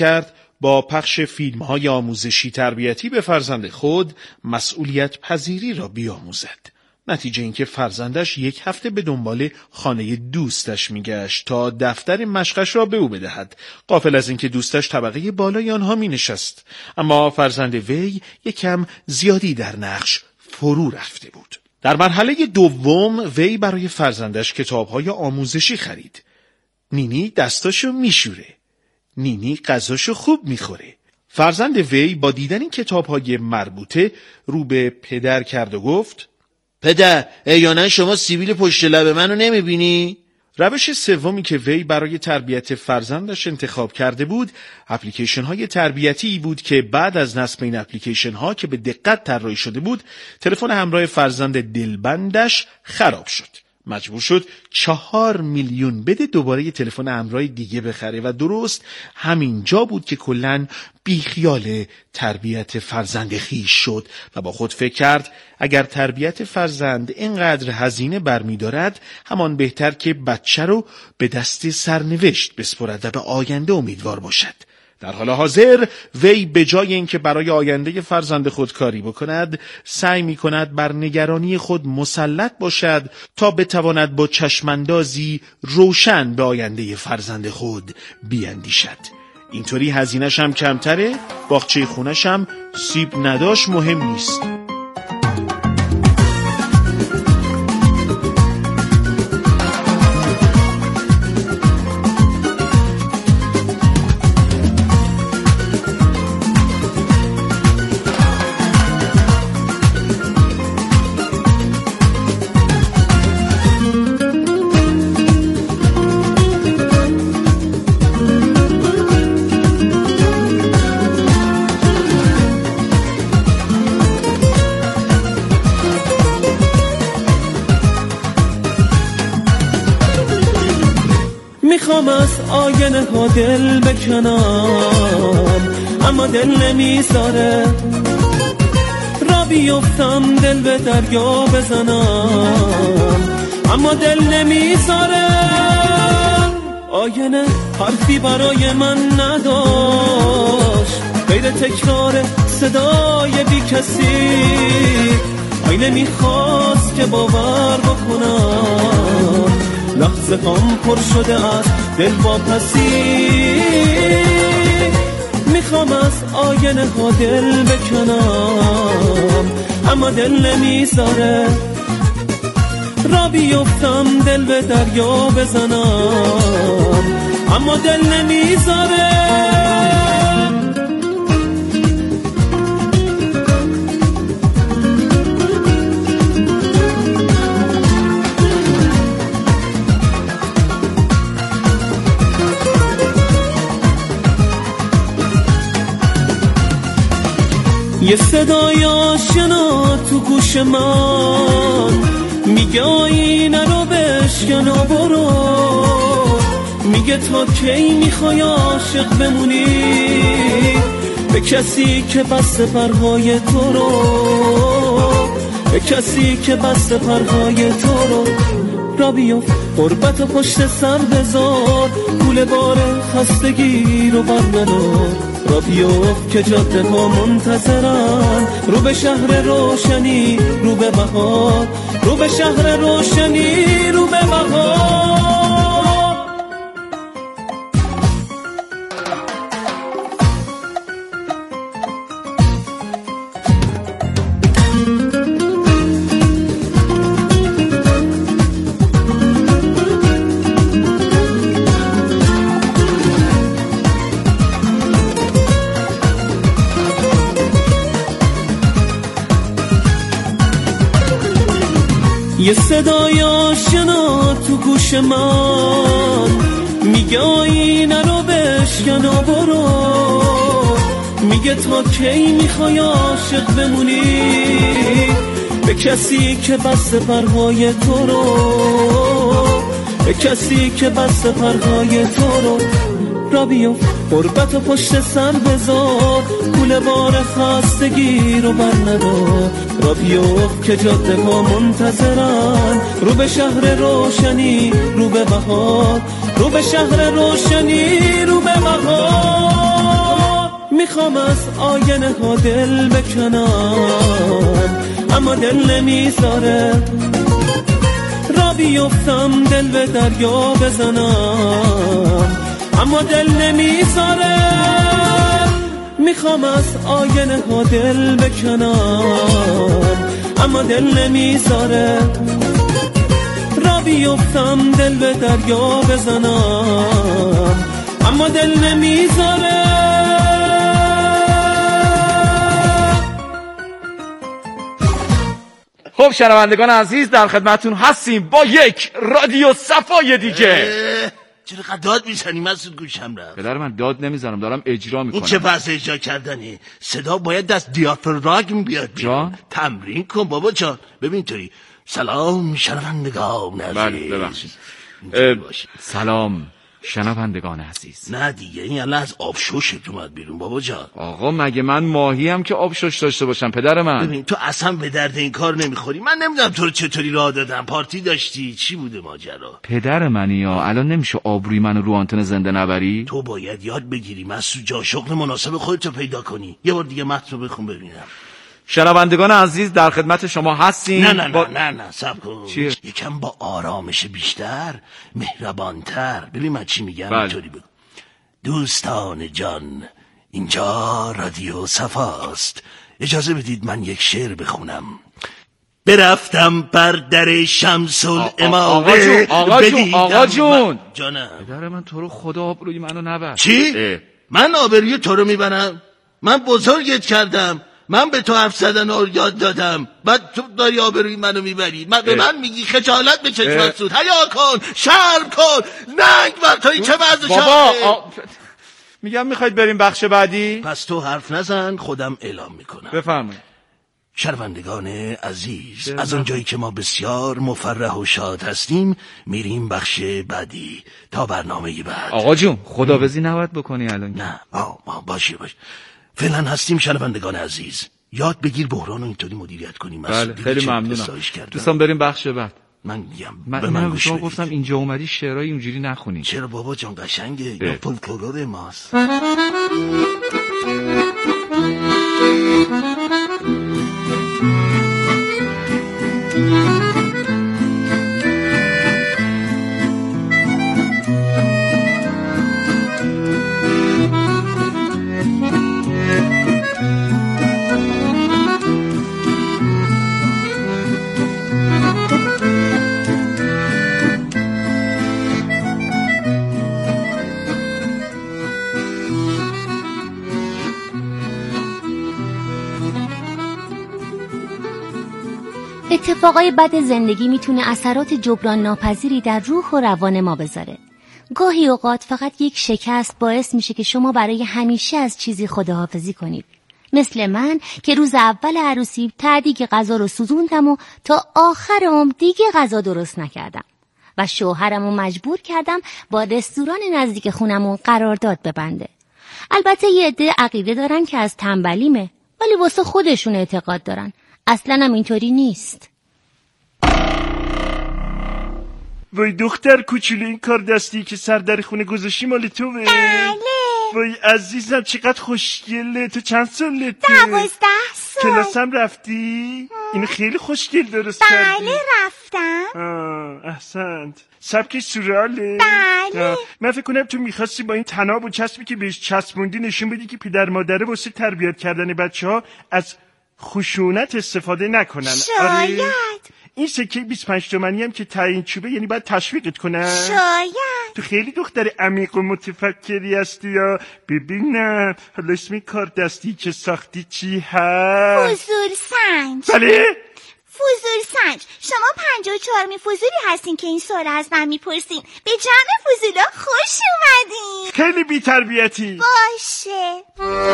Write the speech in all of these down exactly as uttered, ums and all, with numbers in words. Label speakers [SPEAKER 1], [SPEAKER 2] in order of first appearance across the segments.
[SPEAKER 1] کرد با پخش فیلم‌های آموزشی تربیتی به فرزند خود مسئولیت پذیری را بیاموزد. نتیجه اینکه فرزندش یک هفته به دنبال خانه دوستش میگشت تا دفتر مشقش را به او بدهد، غافل از اینکه دوستش طبقه بالای آنها می نشست. اما فرزند وی یکم زیادی در نقش فرو رفته بود. در مرحله دوم وی برای فرزندش کتاب‌های آموزشی خرید. نینی دستاشو میشوره، نینی غذاشو خوب میخوره. فرزند وی با دیدن این کتاب‌های مربوطه رو به پدر کرد و گفت:
[SPEAKER 2] پدر، احیانا شما سیبیل پشت لب منو نمیبینی؟
[SPEAKER 1] روش سومی که وی برای تربیت فرزندش انتخاب کرده بود، اپلیکیشن های تربیتی بود که بعد از نصب این اپلیکیشن ها که به دقت طراحی شده بود، تلفن همراه فرزند دلبندش خراب شد. مجبور شد چهار میلیون بده دوباره یه تلفن همراه دیگه بخره و درست همینجا بود که کلاً بیخیال تربیت فرزند خیش شد و با خود فکر کرد اگر تربیت فرزند اینقدر هزینه برمی دارد، همان بهتر که بچه رو به دست سرنوشت بسپرد و به آینده امیدوار باشد. در حال حاضر وی به جای اینکه برای آینده فرزند خود کاری بکند، سعی می کند بر نگرانی خود مسلط باشد تا بتواند با چشماندازی روشن به آینده فرزند خود بیاندیشد. اینطوری هزینه‌ش هم کمتره، باغچه خونش هم سیب نداشت مهم نیست.
[SPEAKER 3] میخوام از آینه ها دل بکنم اما دل نمیذاره، را بیفتم دل به دریا بزنم اما دل نمیذاره. آینه حرفی برای من نداشت غیر تکرار صدای بی کسی، آینه میخواست که باور بکنم لحظه هم پر شده از دل واپسی. میخوام از آینه ها دل بکنم اما دل نمیذاره، را بیفتم دل به دریا بزنم اما دل نمیذاره. یه صدای آشنا تو گوش من میگه آینه رو بشکن و برو، میگه تا کی میخوای عاشق بمونی به کسی که بسته پرهای تو رو، به کسی که بسته پرهای تو رو. را بیفت غربت و پشت سر بذار، گول بار خستگی رو برندار. را بیفت که جاده ها منتظرن، رو به شهر روشنی رو به بهار، رو به شهر روشنی رو به بهار. یه صدای آشنا تو گوش من میگه آینه رو بشکن و برو، میگه تا کی میخوای عاشق بمونی به کسی که بسته پرهای تو رو، به کسی که بسته پرهای تو رو. را بیفت غربت و پشت سر بذار، گول بار خستگی رو بر ندار. را بیفت که جاده ها منتظرن، رو به شهر روشنی رو به بهار، رو به شهر روشنی رو به بهار. میخوام از آینه ها دل بکنم اما دل نمیذاره، را بیفتم دل به دریا بزنم اما دل نمیذاره. میخوام از آینه ها دل بکنم اما دل نمیذاره، را بیفتم دل به دریا بزنم اما دل نمیذاره.
[SPEAKER 4] خب شنوندگان عزیز در خدمتتون هستیم با یک رادیو صفای دیگه.
[SPEAKER 2] چرا قد داد میزنی مسعود؟ گوشم رفت.
[SPEAKER 4] پدر من داد نمیزنم، دارم اجرا میکنم.
[SPEAKER 2] این چه بحث اجرا کردنی؟ صدا باید از دیافراگم بیاد بیرون. تمرین کن بابا جان. ببین توی سلام شنوندگان عزیز.
[SPEAKER 4] بله ببخشید. سلام شنوندگان عزیز.
[SPEAKER 2] نه دیگه این الان از آبشوشت اومد بیرون بابا جان.
[SPEAKER 4] آقا مگه من ماهی هم که آبشوش داشته باشم پدر من؟
[SPEAKER 2] ببین تو اصلا به درد این کار نمیخوری. من نمیدونم تو رو چطوری راه دادم. پارتی داشتی؟ چی بوده ماجرا؟
[SPEAKER 4] پدر منی یا الان نمیشه آبروی منو رو آنتن زنده نبری؟
[SPEAKER 2] تو باید یاد بگیری مسعود جان، شغل مناسب خودتو پیدا کنی. یه بار دیگه متن رو بخون ببینم.
[SPEAKER 4] شنوندگان عزیز در خدمت شما هستیم.
[SPEAKER 2] نه نه نه
[SPEAKER 4] با...
[SPEAKER 2] نه نه صبر کن.
[SPEAKER 4] چیه؟
[SPEAKER 2] یکم با آرامش بیشتر، مهربانتر. ببین من چی میگم.
[SPEAKER 4] بله.
[SPEAKER 2] اینطوری بگو. دوستان جان، اینجا رادیو صفاست. اجازه بدید من یک شعر بخونم. برفتم بر در شمس الامامه.
[SPEAKER 4] آقا جون آقا جون آقا جون
[SPEAKER 2] جانم.
[SPEAKER 4] پدر من تو رو خدا آبروی منو نبر.
[SPEAKER 2] چی؟
[SPEAKER 4] اه.
[SPEAKER 2] من آبروی تو رو میبرم؟ من بزرگت کردم، من به تو حرف زدن رو یاد دادم، بعد تو داری آبروی منو میبری. من به من میگی خجالت بچش مسعود. حیا کن، شرم کن، ننگ بر تو. این چه وضع شاقه؟
[SPEAKER 4] آ... میگم میخواید بریم بخش بعدی؟
[SPEAKER 2] پس تو حرف نزن، خودم اعلام میکنم.
[SPEAKER 4] بفرمایید.
[SPEAKER 2] شنوندگان عزیز، از اونجایی که ما بسیار مفرح و شاد هستیم میریم بخش بعدی تا برنامه بعد.
[SPEAKER 4] آقا جون خدابزی نباید بکنی الان.
[SPEAKER 2] نه آه آه باشه باشه. فعلا هستیم شنوندگان عزیز. یاد بگیر بحران رو اینطوری مدیریت کنیم.
[SPEAKER 4] بله خیلی ممنونم. دوستان بریم بخش بعد.
[SPEAKER 2] من میگم
[SPEAKER 4] من, من گوش بدید. گفتم اینجا اومدی شعرهای اونجوری نخونی.
[SPEAKER 2] چرا بابا جان قشنگه. یا فولکلور ماست.
[SPEAKER 5] اتفاقای بد زندگی میتونه اثرات جبران ناپذیری در روح و روان ما بذاره. گاهی اوقات فقط یک شکست باعث میشه که شما برای همیشه از چیزی خداحافظی کنید. مثل من که روز اول عروسی تعدیگ غذا رو سوزوندم و تا آخر عمر دیگه غذا درست نکردم و شوهرم رو مجبور کردم با رستوران نزدیک خونمون قرارداد ببنده. البته یه عده عقیده دارن که از تنبلیمه، ولی واسه خودشون اعتقاد دارن. اصلا هم اینطوری نیست.
[SPEAKER 1] وای دختر کوچولو، این کار دستی که سر در خونه گذاشتی مال توه؟
[SPEAKER 6] بله.
[SPEAKER 1] وای عزیزم چقدر خوشگله. تو چند سالته؟
[SPEAKER 6] دوازده سال.
[SPEAKER 1] کلاسم رفتی؟ اینو خیلی خوشگل درست کردی.
[SPEAKER 6] بله رفتم.
[SPEAKER 1] آه احسنت. سبکش سوراله؟
[SPEAKER 6] بله.
[SPEAKER 1] من فکر کنم تو میخواستی با این تناب و چسبی که بهش چسبوندی نشون بدی که پدر مادره واسه تربیت کردن بچه ها از خشونت استفاده نکنن.
[SPEAKER 6] شاید.
[SPEAKER 1] آره؟ این سکه بیست و پنج تومانی هم که تعیین چوبه، یعنی باید تشویقت کنن.
[SPEAKER 6] شاید.
[SPEAKER 1] تو خیلی دختر عمیق و متفکری هستی یا ببینم حالا اسم کار دستی که ساختی چی هست؟
[SPEAKER 6] فضول سنج.
[SPEAKER 1] بله؟
[SPEAKER 6] فضول سنج. شما پنجاه و چهارمین فضولی هستین که این سوال از من میپرسین. به جمع فضولا خوش اومدین.
[SPEAKER 1] خیلی بی تربیتی.
[SPEAKER 6] باشه.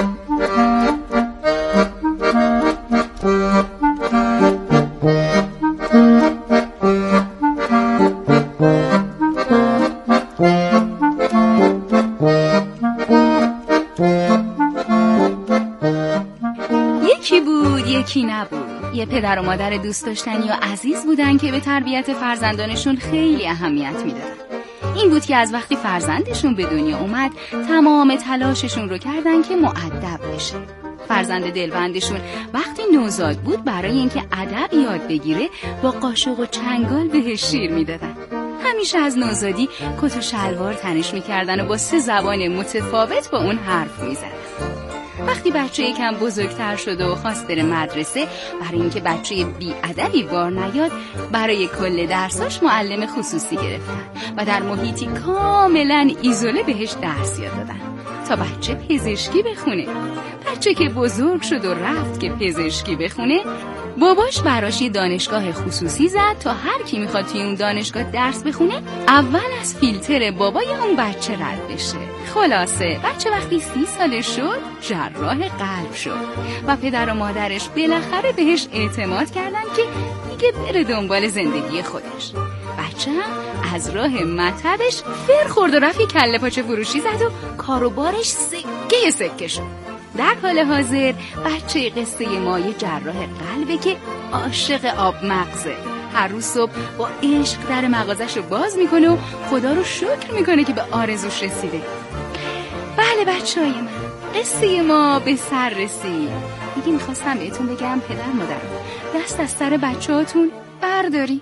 [SPEAKER 7] یکی بود یکی نبود. یه پدر و مادر دوست داشتنی و عزیز بودن که به تربیت فرزندانشون خیلی اهمیت میدادن. این بود که از وقتی فرزندشون به دنیا اومد تمام تلاششون رو کردن که مؤدب بشه. فرزند دلبندشون وقتی نوزاد بود برای اینکه ادب یاد بگیره با قاشق و چنگال بهش شیر میدادن. همیشه از نوزادی کت و شلوار تنش میکردن و با سه زبان متفاوت با اون حرف میزدن. وقتی بچه یکم بزرگتر شد و خواست بره مدرسه، برای اینکه بچه بی‌ادبی بار نیاد برای کل درساش معلم خصوصی گرفتن و در محیطی کاملا ایزوله بهش درس یاد دادن تا بچه پزشکی بخونه. بچه که بزرگ شد و رفت که پزشکی بخونه، باباش براش یه دانشگاه خصوصی زد تا هر کی میخواد توی اون دانشگاه درس بخونه اول از فیلتر بابای اون بچه رد بشه. خلاصه بچه وقتی سی سالش شد جراح قلب شد و پدر و مادرش بالاخره بهش اعتماد کردن که دیگه بره دنبال زندگی خودش. بچه هم از راه مطبش فر خورد و رفت کله پاچه فروشی زد و کاروبارش سکه سکه شد. در حال حاضر بچه قصه ما یه جراح قلبه که عاشق آب مغزه. هر روز صبح با عشق در مغازش رو باز میکنه و خدا رو شکر میکنه که به آرزوش رسیده. بله بچه های من، قصه ما به سر رسید. دیگه میخواستم بهتون بگم پدر مادر دست از سر بچه هاتون برداری.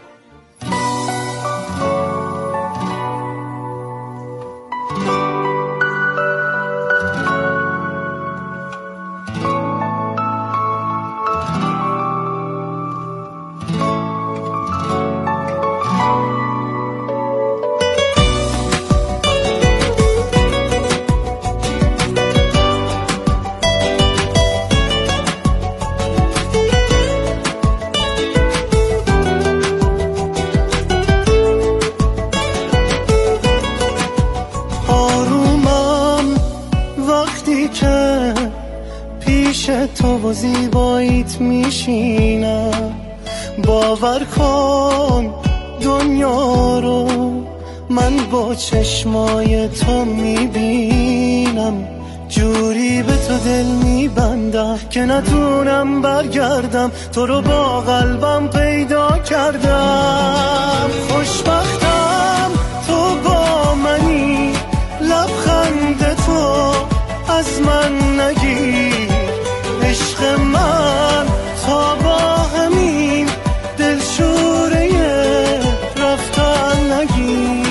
[SPEAKER 8] تو و زیباییت میشینم، باور کن دنیا رو من با چشمای تو میبینم. جوری به تو دل میبندم که نتونم برگردم، تو رو با قلبم پیدا کردم. خوشبختم تو با منی، لبخند تو از من نگیر. عشق من تا با همین دلشوره رفتن نگیر.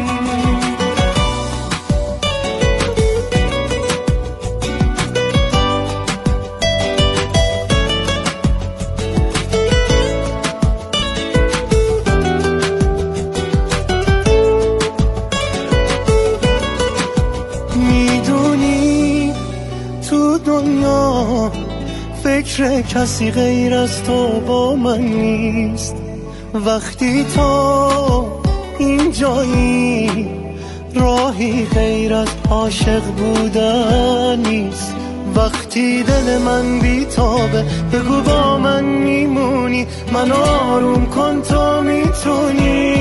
[SPEAKER 8] میدونی تو دنیا فکر کسی غیر از تو با من نیست. وقتی تو اینجایی راهی غیر از عاشق بودن نیست. وقتی دل من بیتابه بگو با من میمونی، من آروم کن تو میتونی.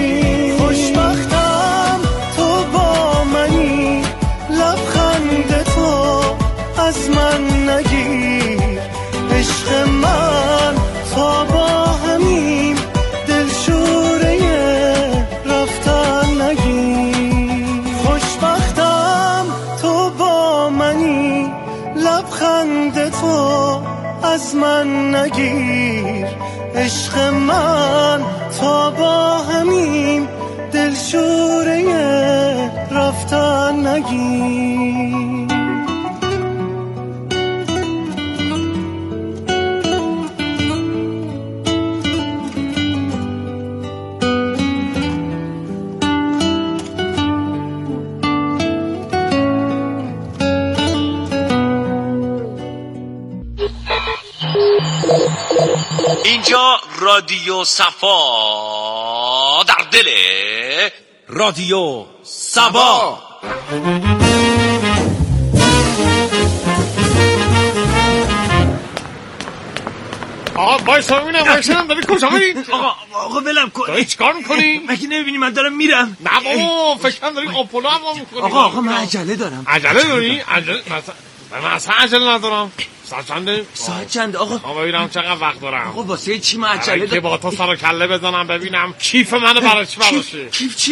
[SPEAKER 8] خوشبختم تو با منی، لبخند تو از من نگیر. عشق من تا با همین دلشوره رفتن نگیر. خوشبختم تو با منی، لبخند تو از من نگیر. عشق من تا با همین دلشوره رفتن نگیر.
[SPEAKER 9] اینجا رادیو صفا در دل رادیو صبا.
[SPEAKER 1] آقا بایستا ببینم بایستا داری کجا میری؟
[SPEAKER 2] آقا آقا ولم کن.
[SPEAKER 1] داری چیکار میکنی؟
[SPEAKER 2] مگه نمیبینی من دارم میرم؟
[SPEAKER 1] نه بابا فکرم داری آپولو هوا میکنی.
[SPEAKER 2] آقا آقا من عجله دارم.
[SPEAKER 1] عجله داری؟ عجله مثلا من اصلا عجله ندارم. ساعت چنده؟
[SPEAKER 2] ساعت چنده آقا؟
[SPEAKER 1] آقا ببینم چقدر وقت دارم.
[SPEAKER 2] آقا واسه چی من عجله دارم؟
[SPEAKER 1] که با تو سر و کله بزنم ببینم کیف منو برای چی براشه.
[SPEAKER 2] کیف چی؟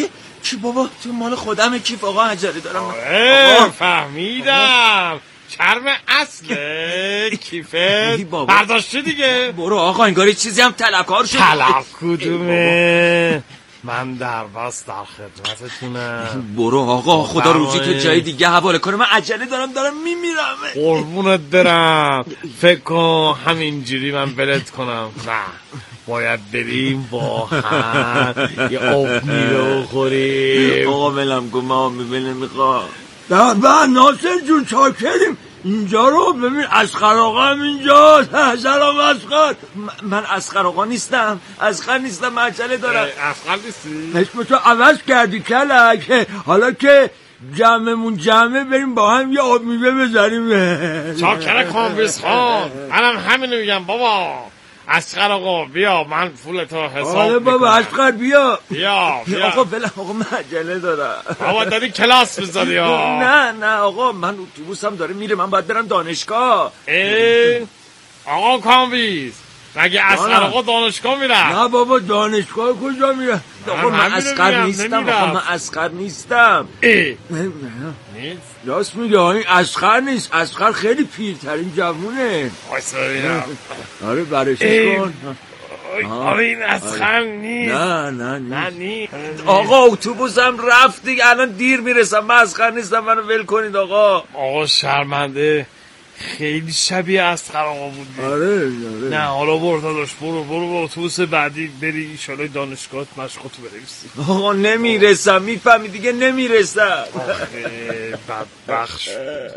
[SPEAKER 4] کی بابا؟ تو مال خودم کیف آقا، عجله دارم.
[SPEAKER 10] آقا فهمیدم چرم اصله کیفه برداشتی دیگه.
[SPEAKER 4] برو آقا، انگاری چیزی هم طلبکار شد.
[SPEAKER 10] طلب کدومه؟ من در بس در خدمتتونم.
[SPEAKER 4] برو آقا، خدا روزی تو جای دیگه حواله کنه، من عجله دارم دارم میمیرم.
[SPEAKER 10] قربونت برم. فکر کن همینجوری من ولت کنم؟ نه، باید بریم با هم یه آب میره بخوریم.
[SPEAKER 4] آقا ولم کن، من میبینه میخوام.
[SPEAKER 2] نه نه ناصر جون چاکریم. اینجا رو ببین، اسقر آقا هم اینجاست. سلام اسقر.
[SPEAKER 4] من اسقر آقا نیستم، اسقر نیستم، من عجله دارم.
[SPEAKER 10] اسقر نیستی؟
[SPEAKER 2] اسم تو عوض کردی کلک. حالا که جمعمون جمعه بریم با هم یه آب میوه بذاریم.
[SPEAKER 10] چاکر کامبیز خان، منم همینو میگم بابا. اسقر آقا بیا، من پولتو حساب
[SPEAKER 2] آره بابا، اسقر بیا
[SPEAKER 10] بیا بیا.
[SPEAKER 4] آقا بله آقا، من عجله دارم.
[SPEAKER 10] بابا داری کلاس بذاری ها.
[SPEAKER 4] نه نه آقا، من اتوبوسم داره میره، من باید برم دانشگاه.
[SPEAKER 10] ای آقا کامبیز، مگه اسقر آقا دانشگاه میره؟
[SPEAKER 2] نه بابا، دانشگاه کجا میره؟
[SPEAKER 4] آقا من اسقر نیستم، آقا من اسقر نیستم.
[SPEAKER 10] ای
[SPEAKER 2] نیست؟ راست میگه، این اسقر نیست. اسقر خیلی پیرترین جوونه.
[SPEAKER 10] وایسا ببینم.
[SPEAKER 2] آره برشش کن.
[SPEAKER 10] آره این اسقر نیست.
[SPEAKER 2] نه نه
[SPEAKER 10] نه نیست.
[SPEAKER 4] آقا اتوبوسم رفت دیگه، الان دیر میرسم. من اسقر نیستم، منو ول کنید آقا.
[SPEAKER 10] آقا شرمنده، خیلی شبیه اسقر آقا بود.
[SPEAKER 2] آره آره.
[SPEAKER 10] نه حالا برو داداش، برو برو با اتوبوس بعدی بری ایشالای دانشگاهت مشقاتو بنویسی.
[SPEAKER 4] آقا نمیرسم، میفهمی دیگه نمیرسم.
[SPEAKER 10] آخه بدبخش.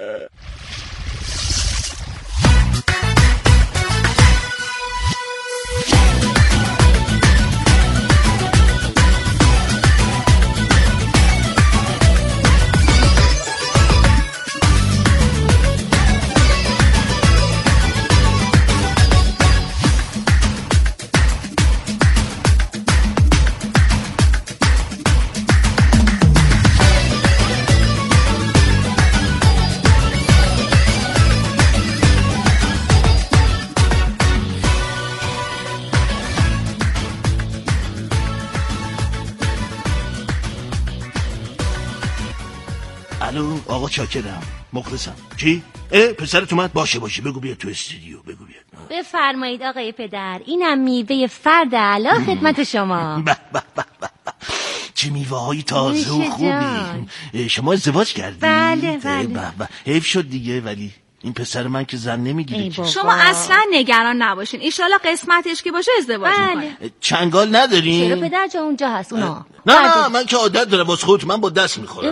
[SPEAKER 2] الو آقا چاکرم، مخلصم. چی؟ اه پسرت اومد؟ باشه باشه، بگو بیا تو استودیو، بگو بیا.
[SPEAKER 5] بفرمایید آقای پدر، اینم میوه فرد اعلی خدمت شما.
[SPEAKER 2] به به به به، چه میوه های تازه و خوبی. شما ازدواج کردید؟
[SPEAKER 5] بله بله.
[SPEAKER 2] به به، حیف شد دیگه، ولی این پسر من که زن نمیگیره.
[SPEAKER 11] شما اصلا نگران نباشین، ایشالا قسمتش که باشه ازدواج
[SPEAKER 5] بله.
[SPEAKER 11] میکنه.
[SPEAKER 2] چنگال ندارین؟
[SPEAKER 5] چرا پدر جا اونجا هست اونا؟
[SPEAKER 2] نه نه من که عادت دارم باز خودت، من با دست میخورم.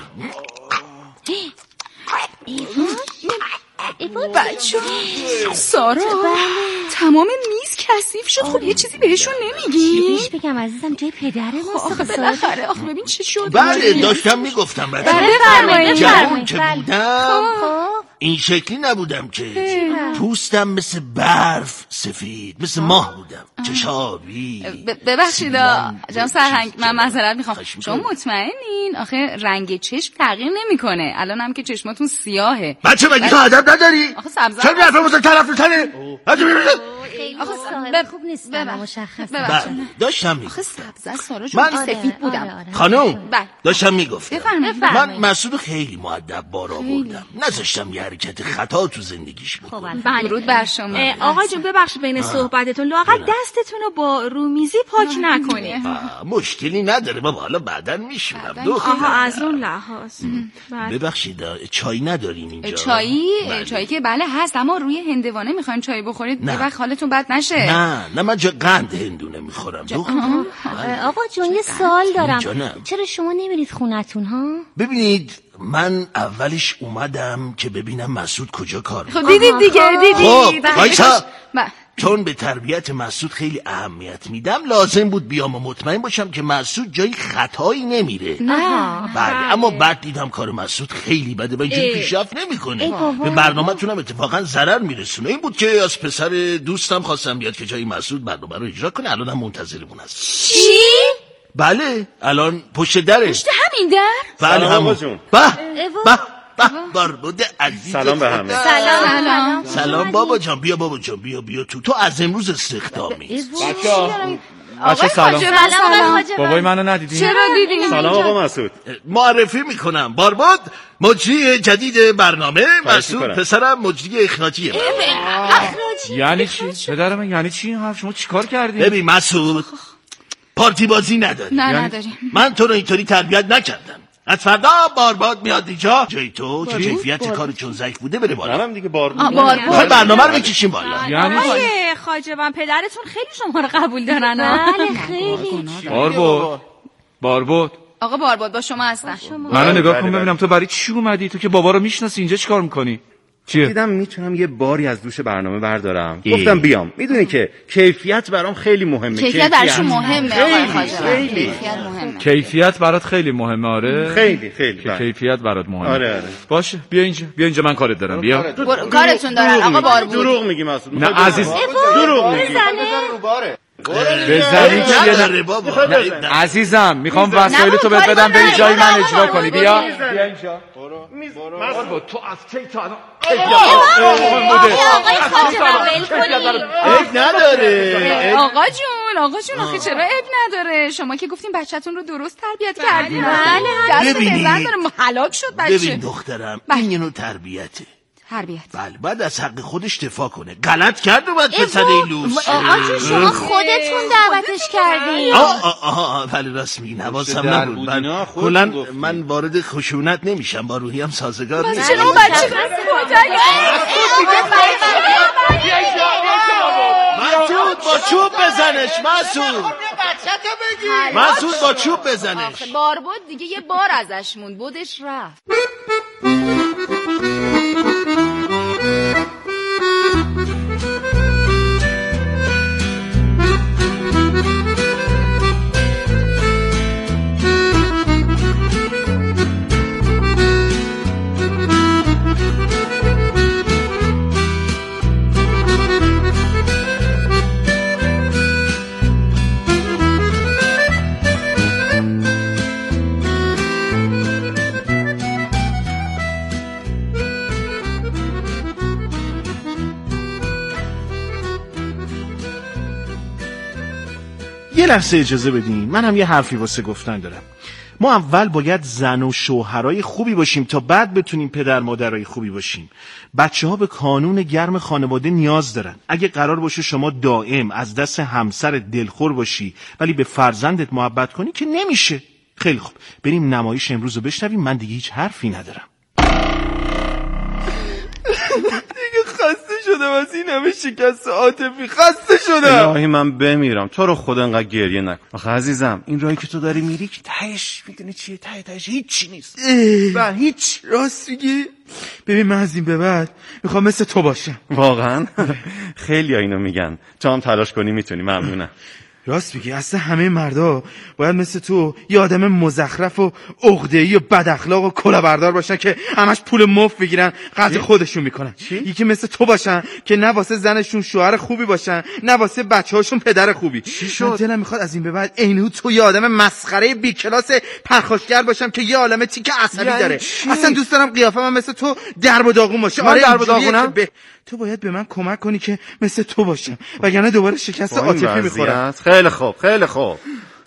[SPEAKER 7] بچه سارا تمام میز کثیف شد. خب یه چیزی بهشون نمیگی؟
[SPEAKER 5] چی بگم عزیزم، جای پدره
[SPEAKER 7] آخه بالاخره آخه ببین چه شد.
[SPEAKER 2] بله داشتم میگفتم بچه.
[SPEAKER 5] بفرمایید
[SPEAKER 2] جوان که بودم این شکلی نبودم که. پوستم مثل برف سفید، مثل ماه بودم، چشابی.
[SPEAKER 7] ببخشید جناب سرهنگ، من معذرت میخوام. شما مطمئنین؟ آخه رنگ چشم تغییر نمیکنه، الان هم که چشماتون سیاهه.
[SPEAKER 2] بچه مگه تو ادب نداری؟
[SPEAKER 7] آخه سبزه
[SPEAKER 2] چرا نفر موزه طرف میتنه؟
[SPEAKER 5] آخه صاحب خوب نیست، مشخص.
[SPEAKER 2] داشتم میگفتم.
[SPEAKER 7] آخه سبزه سارا جون سفید بودم.
[SPEAKER 2] خانم داشتم میگفتم من مسعود خیلی مؤدب بارا بردم، نذاشتم یه حرکت خطا تو زندگیش بکنه.
[SPEAKER 7] درود بر شما.
[SPEAKER 11] آقا جون ببخشید بین صحبتتون لااقل دستتون رو با رومیزی پاک نکنید.
[SPEAKER 2] مشکلی نداره بابا، حالا بعدن میشورم.
[SPEAKER 11] آها از اون لحاظ.
[SPEAKER 2] ببخشید چای ندارین اینجا؟
[SPEAKER 7] چایی؟ چایی که بله هست، اما روی هندوانه میخواین چای بخورید یه وقت حالتون بد نشه.
[SPEAKER 2] نه نه من جا قند هندونه میخورم.
[SPEAKER 5] آقا جون یه سوال دارم، چرا شما نمیرید خونتون ها؟
[SPEAKER 2] ببینید من اولش اومدم که ببینم مسعود کجا کار میکنه.
[SPEAKER 7] خب دیدید دیگه دیدید.
[SPEAKER 2] خب وایسا، چون به تربیت مسعود خیلی اهمیت میدم لازم بود بیام و مطمئن باشم که مسعود جای خطایی نمیره. بله اما بعد دیدم کار مسعود خیلی بده و اینجوری پیشرفت نمیکنه، به برنامه‌تونم اتفاقا ضرر میرسونه. این بود که از پسر دوستم خواستم بیاد که جای مسعود برنامه رو اجرا کنه، الانم منتظرمون هست.
[SPEAKER 7] چی؟
[SPEAKER 2] بله الان پشت دره.
[SPEAKER 7] پشت همین در؟
[SPEAKER 2] بله همون. به به به باربوده عزیز.
[SPEAKER 10] سلام به همه.
[SPEAKER 5] سلام سلام.
[SPEAKER 2] سلام بابا جان، بیا بابا جان بیا بیا تو تو از امروز استخدامی.
[SPEAKER 10] بچه‌ها
[SPEAKER 4] بچه سلام.
[SPEAKER 6] سلام.
[SPEAKER 4] بابای منو ندیدین؟
[SPEAKER 7] چرا دیدین؟
[SPEAKER 12] سلام آقا مسعود.
[SPEAKER 2] معرفی میکنم بارباد مجری جدید برنامه، مسعود پسرم مجری اخراجیه.
[SPEAKER 4] یعنی چی؟ پدر من یعنی چی این حرف؟ شما چیکار کردین؟
[SPEAKER 2] ببین مسعود، پارتی بازی نداری.
[SPEAKER 7] نه نداریم.
[SPEAKER 2] من تو رو اینطوری تربیت نکردم. از فردا بارباد میاد اینجا جای تو که کیفیت کار چون ضعیف بوده بره بالا.
[SPEAKER 12] منم دیگه بارباد.
[SPEAKER 2] بارباد برنامه رو میکشیم بالا.
[SPEAKER 4] یعنی
[SPEAKER 11] آقای خواجه‌بان پدرتون خیلی شما رو قبول دارن.
[SPEAKER 5] بله خیلی.
[SPEAKER 4] بارباد بارباد
[SPEAKER 7] آقا بارباد با شما هستن.
[SPEAKER 4] منو نگاه کن ببینم تو برای چی اومدی؟ تو که بابا رو میشناسی، اینجا چیکار میکنی؟ چیه؟
[SPEAKER 12] دیدم میتونم یه باری از دوش برنامه بردارم. گفتم بیام. میدونی که کیفیت برام خیلی مهمه.
[SPEAKER 7] کیفیت براشون مهمه آقای خواجه.
[SPEAKER 12] خیلی
[SPEAKER 7] کیفیت مهمه.
[SPEAKER 4] کیفیت برات خیلی مهمه. آره
[SPEAKER 12] خیلی خیلی.
[SPEAKER 4] که کیفیت برات مهمه.
[SPEAKER 12] آره آره.
[SPEAKER 4] باشه بیا اینجا، بیا اینجا من کارت دارم. بیا.
[SPEAKER 7] کارتون دارن آقا باربود.
[SPEAKER 12] دروغ میگی مسعود.
[SPEAKER 4] نه عزیز
[SPEAKER 12] دروغ میگی.
[SPEAKER 4] بزنی چیه
[SPEAKER 2] بابا؟
[SPEAKER 4] عزیزم میخوام وسایل تو بهت بدم بری جای من اجرا کنی. بیا بیا اینجا. برو تو از کی تا الان
[SPEAKER 11] آقای خواجه‌بان ول کنید.
[SPEAKER 2] عیب نداره.
[SPEAKER 7] آقا جون آقا جون آخه چرا عیب نداره؟ شما که گفتین بچه‌تون رو درست تربیت کردین.
[SPEAKER 11] بله
[SPEAKER 2] ببینید
[SPEAKER 7] هلاک شد بچه.
[SPEAKER 2] ببین دخترم این یه نوع تربیته.
[SPEAKER 7] تربیت.
[SPEAKER 2] بله بعد از حق خودش دفاع کنه. غلط کرد اومد پسر لوس.
[SPEAKER 5] آقا جون شما خودتون دعوتش کردین.
[SPEAKER 2] آه آه ولی راست میگین حواسم نبود. من کلا من وارد خشونت نمیشم، با روحیم سازگار نیست.
[SPEAKER 7] چرا بچه
[SPEAKER 2] مسعود با چوب بزنش. مسعود مسعود با چوب بزنش.
[SPEAKER 7] بارباد دیگه یه بار ازش موند، بودش رفت.
[SPEAKER 1] یه لحظه اجازه بدین، من هم یه حرفی واسه گفتن دارم. ما اول باید زن و شوهرای خوبی باشیم تا بعد بتونیم پدر مادرای خوبی باشیم. بچه ها به کانون گرم خانواده نیاز دارن. اگه قرار باشه شما دائم از دست همسر دلخور باشی ولی به فرزندت محبت کنی که نمیشه. خیلی خوب، بریم نمایش امروز رو بشنویم. من دیگه هیچ حرفی ندارم.
[SPEAKER 10] خسته شدم از این همه شکست عاطفی، خسته شدم.
[SPEAKER 12] الهی من بمیرم، تو رو خدا انقدر گریه نکن. آخه عزیزم این راهی که تو داری میری که تهش میدونی چیه؟ ته تهش هیچی نیست.
[SPEAKER 10] و هیچ. راست میگی؟ ببین من از این به بعد میخوام مثل تو باشم.
[SPEAKER 12] واقعا؟ خیلی ها اینو میگن. تو هم تلاش کنی میتونی. ممنونم.
[SPEAKER 10] راست میگی، اصلا همه مردا باید مثل تو یه آدم مزخرف و عقده‌ای و بد اخلاق و کلاهبردار باشن که همش پول مفت بگیرن قدر خودشون میکنن. یکی مثل تو باشن که نه واسه زنشون شوهر خوبی باشن نه واسه بچه‌هاشون پدر خوبی. چی شد؟ دلم میخواد از این به بعد عینو تو یه آدم مسخره بی کلاس پرخاشگر باشم که یه عالمه تیک عصبی داره. چی؟ اصلا دوست دارم قیافه‌م مثل تو درب و داغون باشه.
[SPEAKER 12] آره درب و داغونم.
[SPEAKER 10] ب... تو باید به من کمک کنی که مثل تو باشم وگرنه دوباره شکست عاطفی میخورم.
[SPEAKER 12] خیلی خوب خیلی خوب.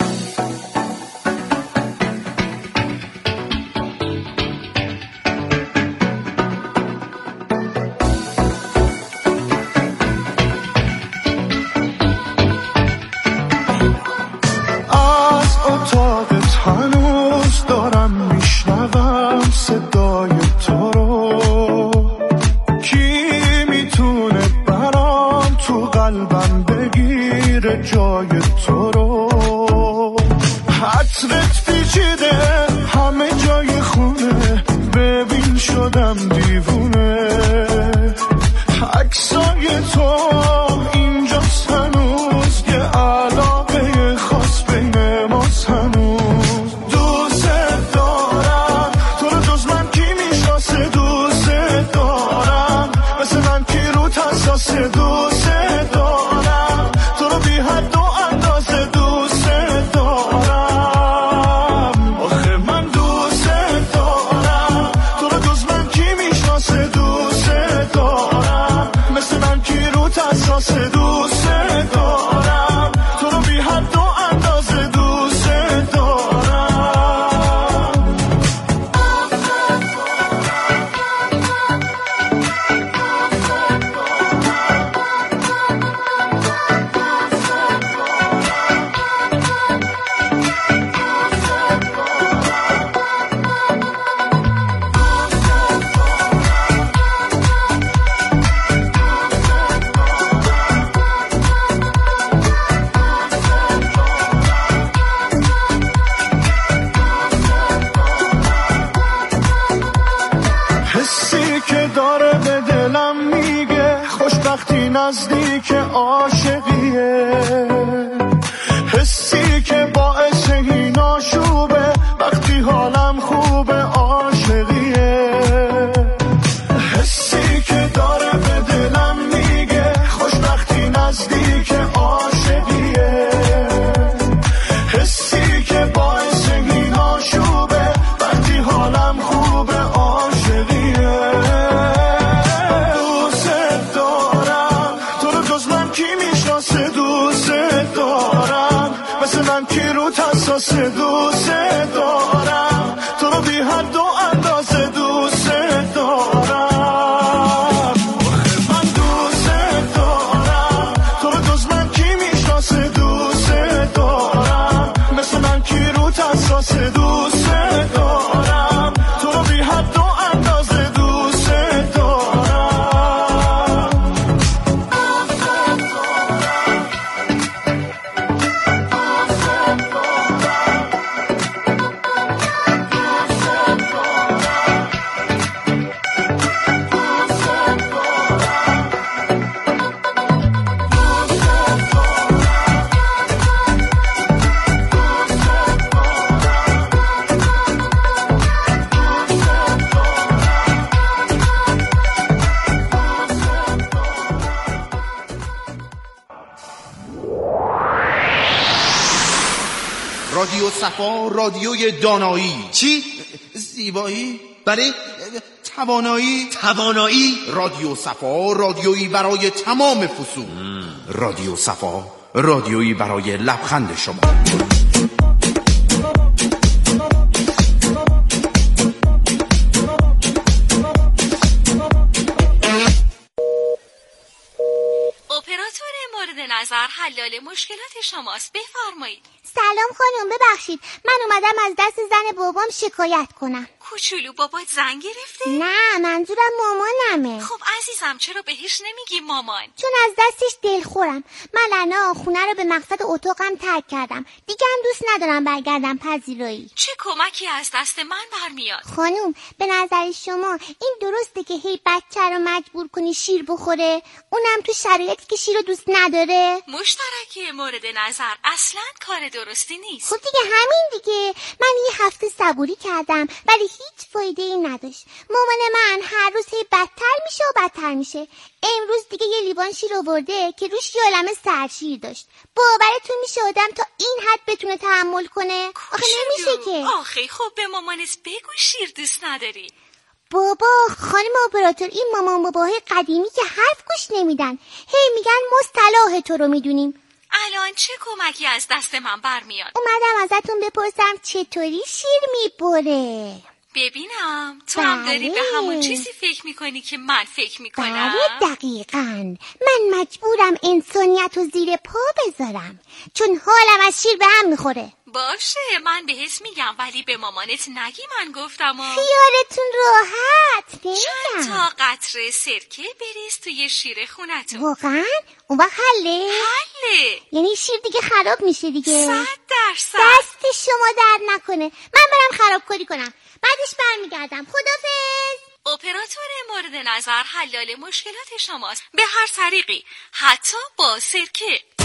[SPEAKER 8] از اتاقت هنوز دارم میشنوم صدای تو رو. کی میتونه برام تو قلبم بگیره جای تو رو؟ حترت پیچیده همه جای خونه، ببین شدم دیوونه. عکسای تو اینجاست هنوز، یه علاقه خاص بین ماست هنوز. دوست دارم تو رو، جز من کی میشناسه؟ دوست دارم مثل من کی رو تساسه؟ دوست دارم تو رو بی حد و اندازه. دوست دارم آخه من دوست دارم تو رو، جز من کی میشناسه؟ دوست دارم مثل من کی رو تساسه؟ دوست دارم تو رو بی حد و وقتی نزدیک عاشقیه، حسی که باعث این آشوبه، وقتی حالم خوبه عاشقیه، حسی که داره به دلم میگه خوشبختی نزدیک عاشقیه، حسی که باعث این آشوبه، وقتی حالم خوبه عاشقیه. دوست دارم تو رو، جز من کی میشناسه؟ دوست دارم مثل من کی رو حساس؟ دوست دارم تو رو بی حد و اندازه، دوست دارم. من دوست دارم تو رو، جز من کی میشناسه؟ دوست دارم مثل من کی رو حساس؟ دوست دارم تو رو بی حد و اندازه، دوست دارم.
[SPEAKER 13] رادیو صفا، رادیوی دانایی.
[SPEAKER 2] چی؟
[SPEAKER 13] زیبایی؟ برای توانایی.
[SPEAKER 2] توانایی؟
[SPEAKER 13] رادیو صفا، رادیویی برای تمام فصول. رادیو صفا، رادیویی برای لبخند شما.
[SPEAKER 11] اپراتور مورد نظر حلال مشکلات شماست، بفرمایید.
[SPEAKER 6] سلام خانم، ببخشید من اومدم از دست زن بابام شکایت کنم.
[SPEAKER 11] کوچولو بابات زنگ گرفته؟
[SPEAKER 6] نه منظورم مامانمه.
[SPEAKER 11] خب عزیزم چرا بهش نمیگی مامان؟
[SPEAKER 6] چون از دستش دلخورم. من الان خونه رو به مقصد اتاقم ترک کردم، دیگه هم دوست ندارم برگردم پذیرایی.
[SPEAKER 11] چه کمکی از دست من برمیاد؟
[SPEAKER 6] خانم به نظر شما این درسته که هی بچه رو مجبور کنی شیر بخوره، اونم تو شرایطی که شیر رو دوست نداره؟
[SPEAKER 11] مشترک مورد نظر اصلا کار درستی نیست.
[SPEAKER 6] خب دیگه همین دیگه. من یه هفته صبوری کردم ولی هیچ فایده ای نداشت. مامان من هر روز هی بدتر میشه و بدتر میشه. امروز دیگه یه لیوان شیر آورده که روش یه عالمه سرشیر داشت. باورتون میشه آدم تا این حد بتونه تحمل کنه؟ آخه نمیشه که.
[SPEAKER 11] آخه خب به مامانت بگو شیر دوست نداری.
[SPEAKER 6] بابا خانم اپراتور، این مامان باباهای قدیمی که حرف گوش نمیدن، هی میگن مصطلح تو رو میدونیم.
[SPEAKER 11] الان چه کمکی از دست من برمیاد؟
[SPEAKER 6] اومدم ازتون بپرسم چطوری شیر میبره.
[SPEAKER 11] ببینم تو هم داری به همون چیزی فکر میکنی که من فکر میکنم؟
[SPEAKER 6] بله دقیقاً. من مجبورم انسانیت رو زیر پا بذارم چون حالم از شیر به هم میخوره.
[SPEAKER 11] باشه من بهت میگم ولی به مامانت نگی من گفتم. و
[SPEAKER 6] خیالتون راحت نمیگم.
[SPEAKER 11] چند تا قطره سرکه بریز توی شیر خونتون.
[SPEAKER 6] واقعا؟ اون وقت حله؟
[SPEAKER 11] حله.
[SPEAKER 6] یعنی شیر دیگه خراب میشه دیگه؟
[SPEAKER 11] صد درصد.
[SPEAKER 6] دست شما درد نکنه. من برم خرابکاری کنم، بعدش برمیگردم. خدافظ.
[SPEAKER 11] اپراتور مورد نظر حلال مشکلات شماست به هر طریقی، حتی با سرکه.